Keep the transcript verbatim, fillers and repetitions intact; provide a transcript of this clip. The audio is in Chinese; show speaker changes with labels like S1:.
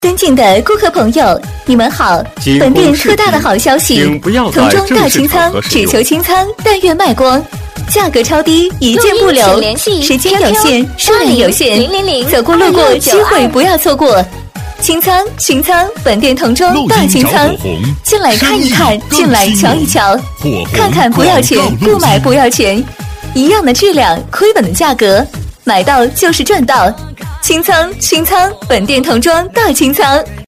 S1: 尊敬的顾客朋友，你们好！本店特大的好消息，童装大清仓，只求清仓，但愿卖光，价格超低，一件不留，时间有限，数量有限，走过路过，机会不要错过。清仓清仓，本店童装大清仓，进来看一看，进来瞧一瞧，看看不要钱，不买不要钱，一样的质量，亏本的价格，买到就是赚到。清仓清仓，本店童装大清仓。